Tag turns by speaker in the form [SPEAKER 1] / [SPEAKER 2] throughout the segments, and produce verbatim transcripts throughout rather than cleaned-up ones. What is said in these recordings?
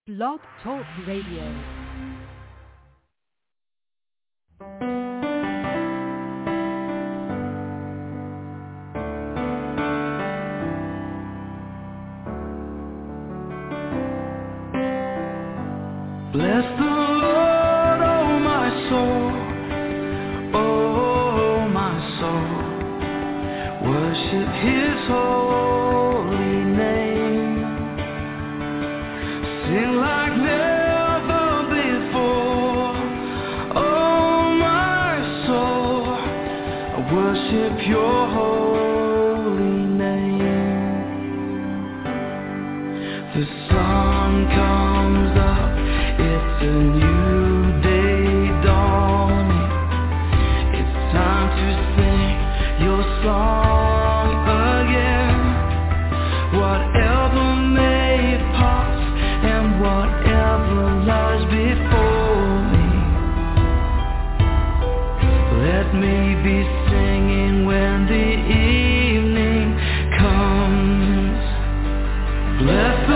[SPEAKER 1] Blog Talk Radio.
[SPEAKER 2] Bless the Lord, oh my soul, oh my soul, worship His holy name, sing like never before, oh my soul, I worship Your holy name. The sun comes up, it's a new day dawning. It's time to sing Your song again. Whatever may pass and whatever lies before me, let me be singing when the evening comes. Bless the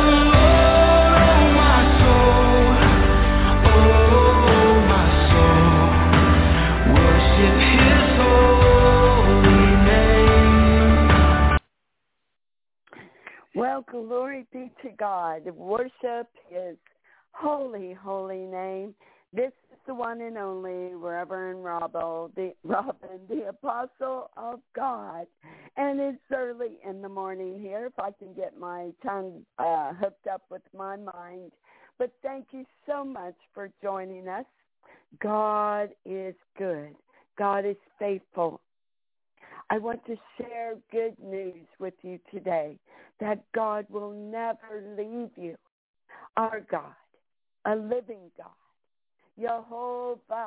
[SPEAKER 3] Well, glory be to God. Worship His holy, holy name. This is the one and only Reverend Robin, the, Robin, the Apostle of God. And it's early in the morning here, if I can get my tongue uh, hooked up with my mind. But thank you so much for joining us. God is good. God is faithful. I want to share good news with you today that God will never leave you. Our God, a living God, Jehovah.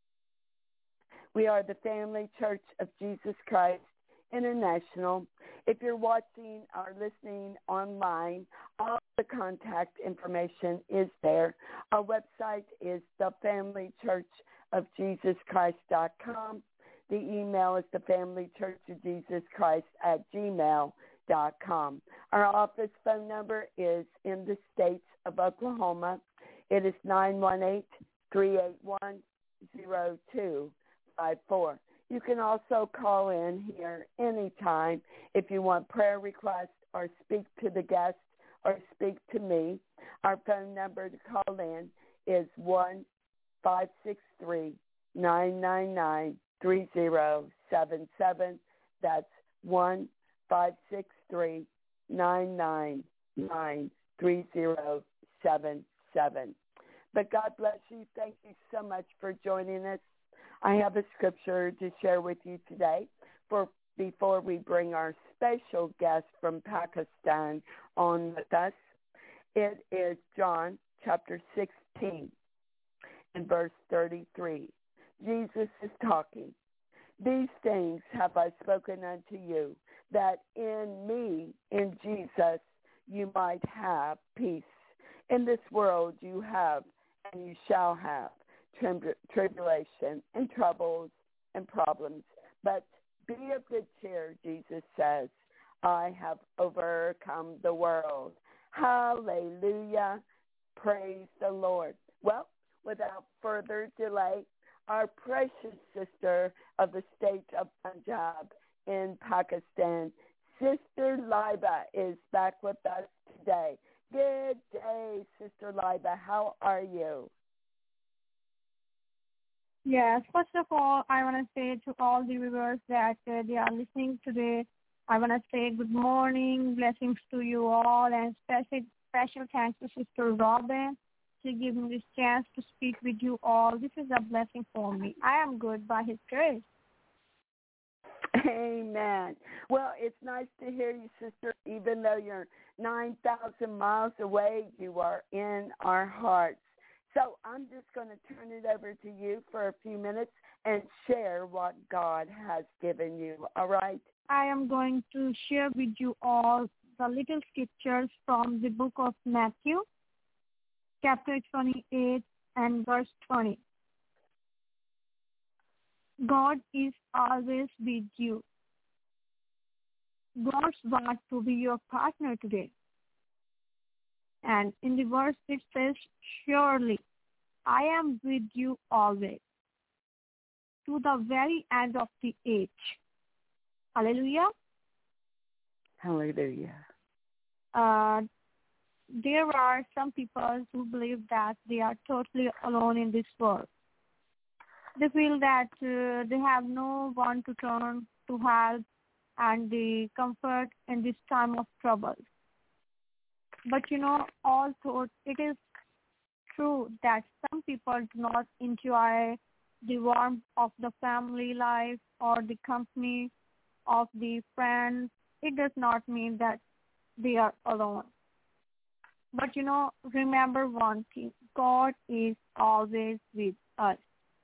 [SPEAKER 3] We are the Family Church of Jesus Christ International. If you're watching or listening online, all the contact information is there. Our website is the family church of jesus christ dot com. The email is the family church of jesus christ at gmail dot com. Our office phone number is in the states of Oklahoma. It is nine one eight, three eight one, zero two five four. You can also call in here anytime if you want prayer requests or speak to the guest or speak to me. Our phone number to call in is one five six three, nine nine nine, three zero seven seven. That's one five six three, nine nine nine, three zero seven seven. But God bless you. Thank you so much for joining us. I have a scripture to share with you today for before we bring our special guest from Pakistan on with us. It is John chapter sixteen and verse thirty-three. Jesus is talking. These things have I spoken unto you, that in me, in Jesus, you might have peace. In this world you have, and you shall have, trib- tribulation and troubles and problems. But be of good cheer, Jesus says, I have overcome the world. Hallelujah. Praise the Lord. Well, without further delay, our precious sister of the state of Punjab in Pakistan, Sister Liba, is back with us today. Good day, Sister Liba. How are you?
[SPEAKER 4] Yes, first of all, I want to say to all the viewers that uh, they are listening today, I want to say good morning, blessings to you all, and special, special thanks to Sister Robin to give me this chance to speak with you all. This is a blessing for me. I am good by His grace.
[SPEAKER 3] Amen. Well, it's nice to hear you, sister. Even though you're nine thousand miles away, you are in our hearts. So I'm just going to turn it over to you for a few minutes and share what God has given you. All right?
[SPEAKER 4] I am going to share with you all the little scriptures from the book of Matthew, chapter twenty-eight and verse twenty. God is always with you. God wants to be your partner today. And in the verse it says, surely I am with you always, to the very end of the age. Hallelujah.
[SPEAKER 3] Hallelujah.
[SPEAKER 4] Uh, there are some people who believe that they are totally alone in this world. They feel that uh, they have no one to turn to help and the comfort in this time of trouble. But you know, although it is true that some people do not enjoy the warmth of the family life or the company of the friends, it does not mean that they are alone. But you know, remember one thing, God is always with us.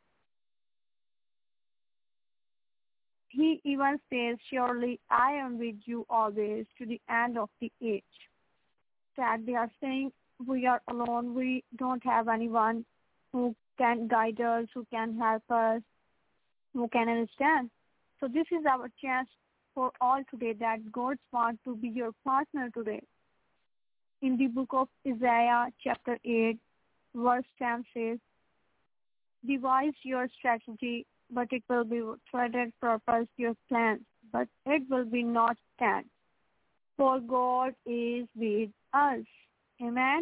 [SPEAKER 4] He even says, surely I am with you always to the end of the age. That they are saying we are alone, we don't have anyone who can guide us, who can help us, who can understand. So this is our chance for all today that God wants to be your partner today. In the book of Isaiah chapter eight, verse ten says, devise your strategy, but it will be threaded purpose your plans, but it will be not stand. For God is with us. Amen.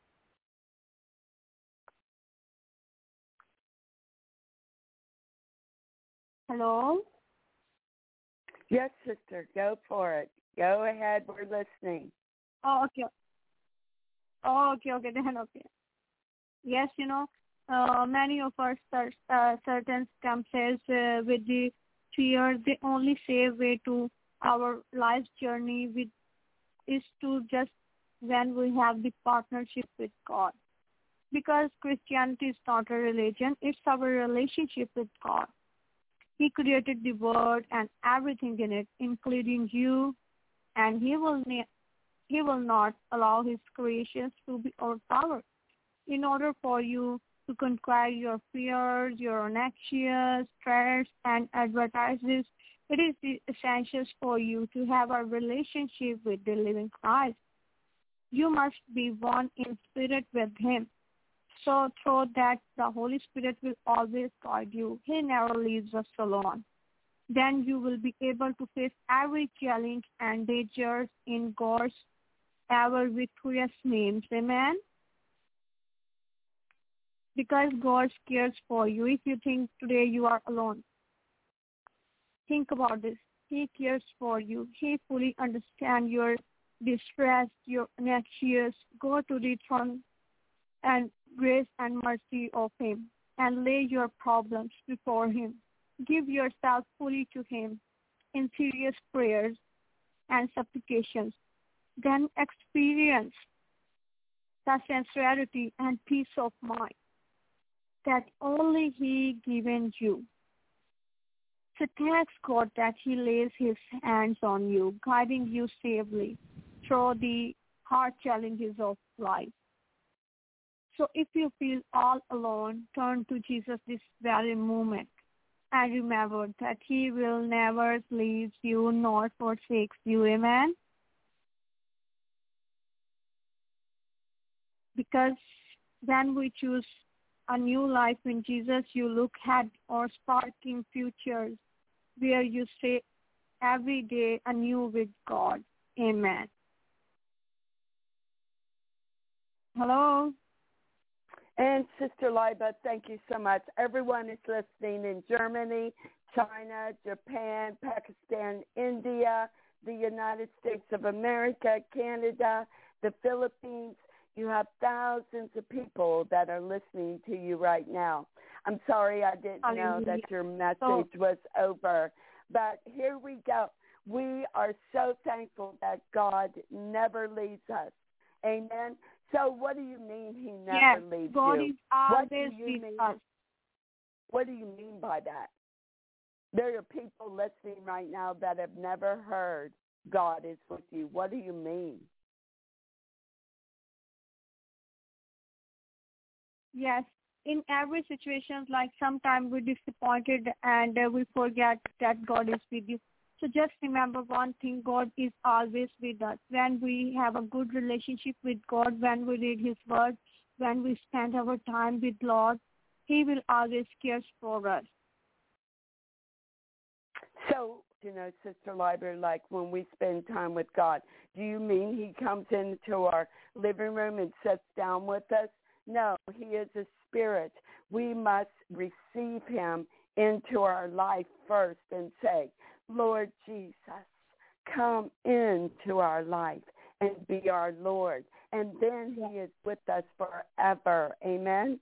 [SPEAKER 4] Hello?
[SPEAKER 3] Yes, sister, go for it. Go ahead, we're listening.
[SPEAKER 4] Oh, okay. Oh, okay, okay, then okay. Yes, you know, uh, many of our uh, certain scamps uh, with the fear, the only safe way to our life journey with is to just when we have the partnership with God. Because Christianity is not a religion, it's our relationship with God. He created the world and everything in it, including you, and he will ne- he will not allow his creations to be overpowered. In order for you to conquer your fears, your anxious, stress, and advertisements, it is the essentials for you to have a relationship with the living Christ. You must be one in spirit with him. So through that, the Holy Spirit will always guide you. He never leaves us alone. Then you will be able to face every challenge and danger in God's ever victorious names. Amen? Because God cares for you. If you think today you are alone, think about this. He cares for you. He fully understands your distress, your anxious. Go to the throne and grace and mercy of him and lay your problems before him. Give yourself fully to him in serious prayers and supplications. Then experience the sincerity and peace of mind that only he given you. So thanks God that he lays his hands on you, guiding you safely through the hard challenges of life. So if you feel all alone, turn to Jesus this very moment and remember that he will never leave you nor forsake you. Amen? Because when we choose a new life in Jesus, you look at our sparkling futures where you say every day anew with God. Amen. Hello?
[SPEAKER 3] And Sister Liba, thank you so much. Everyone is listening in Germany, China, Japan, Pakistan, India, the United States of America, Canada, the Philippines. You have thousands of people that are listening to you right now. I'm sorry I didn't know that your message was over. But here we go. We are so thankful that God never leaves us. Amen. So what do you mean he never
[SPEAKER 4] yes,
[SPEAKER 3] leaves
[SPEAKER 4] God
[SPEAKER 3] you?
[SPEAKER 4] Is always
[SPEAKER 3] what do you
[SPEAKER 4] with
[SPEAKER 3] mean?
[SPEAKER 4] us.
[SPEAKER 3] What do you mean by that? There are people listening right now that have never heard God is with you. What do you mean?
[SPEAKER 4] Yes, in every situation, like sometimes we're disappointed and uh, we forget that God is with you. So just remember one thing, God is always with us. When we have a good relationship with God, when we read his word, when we spend our time with Lord, he will always care for us.
[SPEAKER 3] So, you know, Sister Liber, like when we spend time with God, do you mean he comes into our living room and sits down with us? No, he is a spirit. We must receive him into our life first and say, Lord Jesus, come into our life and be our Lord. And then he is with us forever. Amen?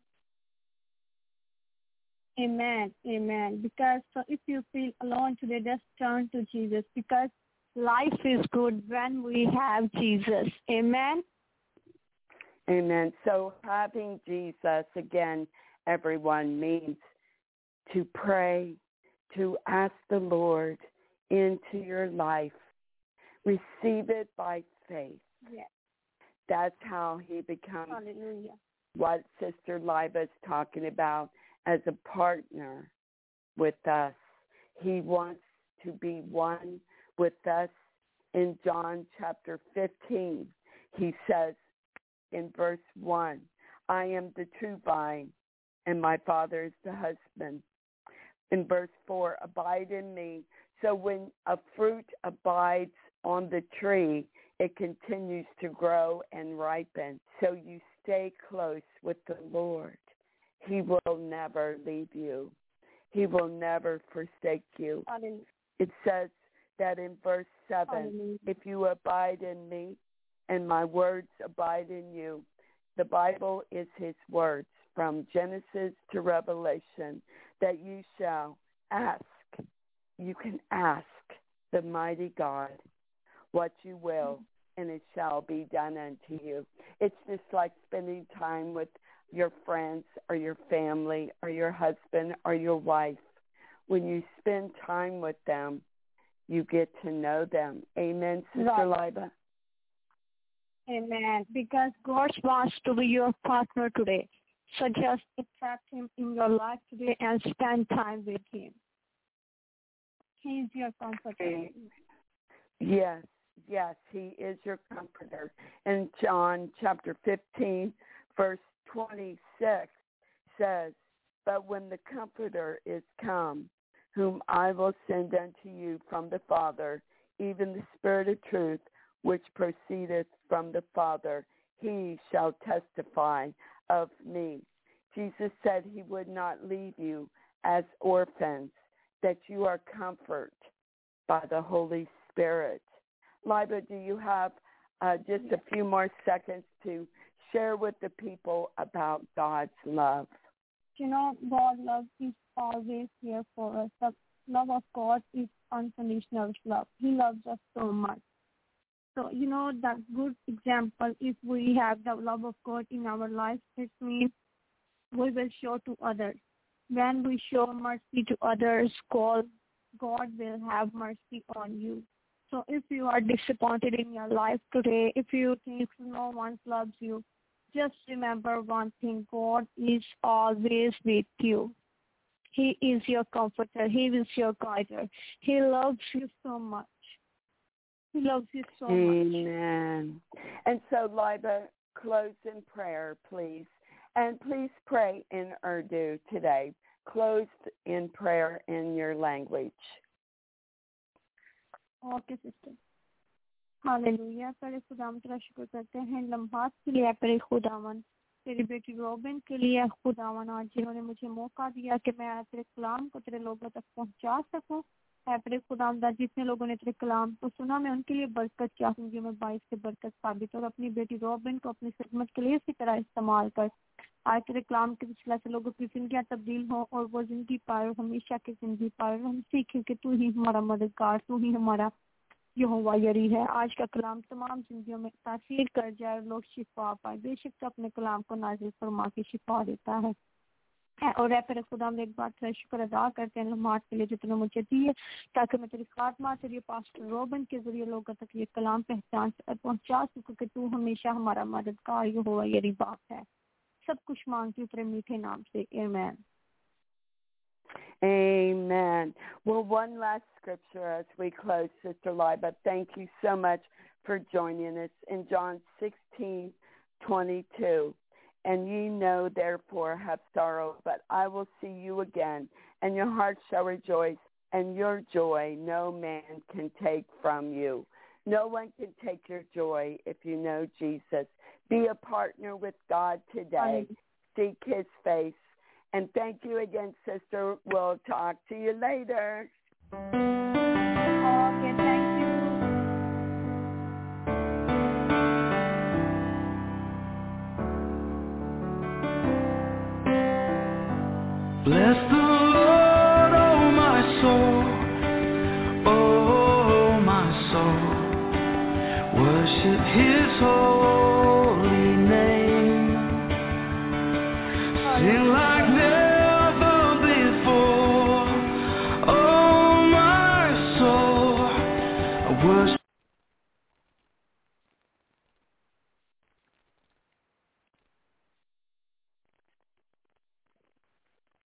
[SPEAKER 4] Amen. Amen. Because so if you feel alone today, just turn to Jesus, because life is good when we have Jesus. Amen?
[SPEAKER 3] Amen. So having Jesus, again, everyone, means to pray, to ask the Lord into your life. Receive it by faith.
[SPEAKER 4] Yes.
[SPEAKER 3] That's how he becomes
[SPEAKER 4] Hallelujah.
[SPEAKER 3] what Sister Liba is talking about as a partner with us. He wants to be one with us. In John chapter fifteen, he says in verse one, I am the true vine, and my Father is the husband. In verse four, abide in me. So when a fruit abides on the tree, it continues to grow and ripen. So you stay close with the Lord. He will never leave you. He will never forsake you.
[SPEAKER 4] Hallelujah.
[SPEAKER 3] It says that in verse seven,
[SPEAKER 4] Hallelujah.
[SPEAKER 3] if you abide in me and my words abide in you, the Bible is his words from Genesis to Revelation, that you shall ask. You can ask the mighty God what you will, and it shall be done unto you. It's just like spending time with your friends or your family or your husband or your wife. When you spend time with them, you get to know them. Amen, Sister
[SPEAKER 4] Right.
[SPEAKER 3] Liba?
[SPEAKER 4] Amen. Because God wants to be your partner today. So just accept him in your life today and spend time with him. He is your comforter.
[SPEAKER 3] Yes, yes, he is your comforter. In John chapter fifteen, verse twenty-six says, but when the Comforter is come, whom I will send unto you from the Father, even the Spirit of truth, which proceedeth from the Father, he shall testify of me. Jesus said he would not leave you as orphans, that you are comforted by the Holy Spirit. Liba, do you have uh, just a few more seconds to share with the people about God's love?
[SPEAKER 4] You know, God's love is always here for us. The love of God is unconditional love. He loves us so much. So, you know, that good example, if we have the love of God in our life, it means we will show to others. When we show mercy to others, God, God will have mercy on you. So if you are disappointed in your life today, if you think no one loves you, just remember one thing, God is always with you. He is your comforter. He is your guider. He loves you so much. He loves you so
[SPEAKER 3] Amen.
[SPEAKER 4] much.
[SPEAKER 3] Amen. And so, Liba, close in prayer, please. And please pray in Urdu today. Close in prayer in your language.
[SPEAKER 4] Okay, sister. Hallelujah. तेरे खुदावन तेरा शुक्र करते हैं लम्हात के लिए तेरे खुदावन, तेरी बेटी रोबिन के लिए खुदावन, आज जिन्होंने मुझे मौका दिया कि मैं तेरे कलाम को तेरे लोगों तक पहुंचा सकूं। है तेरे खुदावन, जितने लोगों ने तेरे कलाम को सुना, मैं उनके लिए बरकत चाहूंगी। मैं बाइस से बरकत साबित और अपनी बेटी रोबिन को अपनी खिदमत के लिए इसी तरह इस्तेमाल कर। आज तेरे कलाम के सिलसिले से लोगों की जिंदगियां तब्दील हो और वो जिंदगी पाए, हमेशा की जिंदगी पाए। हम सीखें कि तू ही हमारा मददगार, तू ही हमारा यहोवा यरी है। आज का कलाम तमाम जिंदगियों में तासीर कर जाए, लोग शिफा पाए। बेशक तो अपने कलाम को नाजिल फरमा के शिफा देता है। और है फिर खुदा हम एक बार तेरा शुक्र अदा करते हैं लम्हात के लिए जितने मुझे दिए, ताकि मैं तेरी खात्मा तेरी पास्टर रोबन के जरिए लोगों तक ये कलाम पहचान पहुंचा सकूं कि तू हमेशा हमारा मददगार यहोवा यरी बाप है। सब कुछ मांगती हूँ तेरे मीठे नाम से, आमीन।
[SPEAKER 3] Amen. Well, one last scripture as we close, Sister Liba. Thank you so much for joining us in John sixteen twenty-two. And ye know, therefore, have sorrow, but I will see you again, and your heart shall rejoice, and your joy no man can take from you. No one can take your joy if you know Jesus. Be a partner with God today. Seek his face. And thank you again, sister. We'll talk to you later.
[SPEAKER 4] Okay, thank you.
[SPEAKER 2] Bless the Lord, oh my soul, oh my soul. Worship his holy name. Sing like